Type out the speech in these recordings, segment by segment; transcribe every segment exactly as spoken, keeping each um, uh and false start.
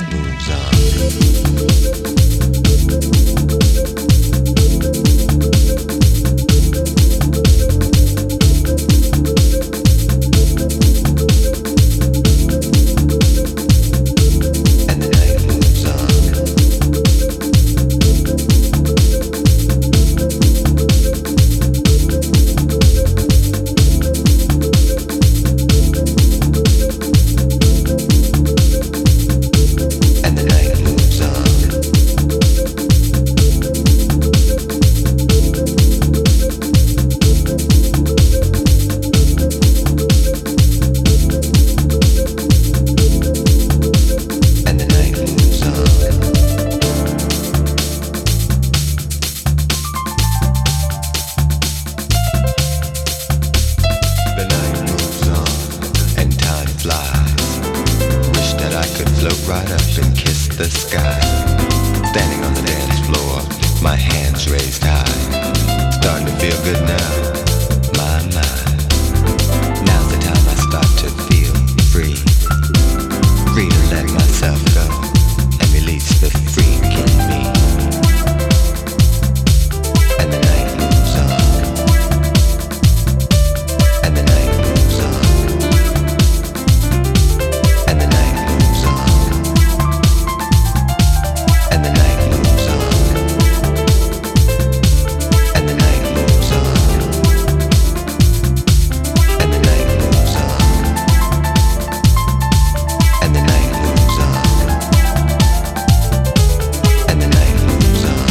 moves on. Right up and kiss the sky. Standing on the dance floor, my hands raised high. Starting to feel good now, my mind. Now's the time I start to feel free. Free to let myself go and release the freak in me. And the night moves on. And the night moves on. And the night moves on. And the night moves on. And the night moves on. And the night moves on. And the night moves on. And the night moves on.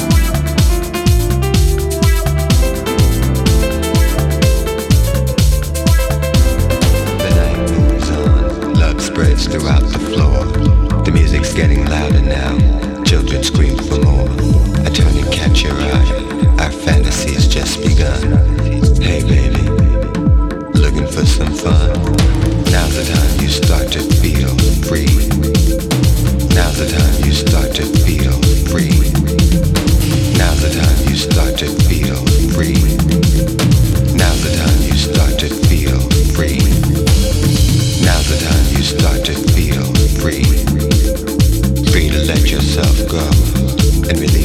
The night moves on. Love spreads throughout the floor. The music's getting louder now. Children scream for more. I turn and catch your eye. Our fantasy's just begun. Hey baby, looking for some fun? Now's the time you start to feel free. Now's the time you start to feel free. Now's the time you start to feel free. Now's the time you start to feel free. Now's the time you start to feel free. Free to let yourself go and release.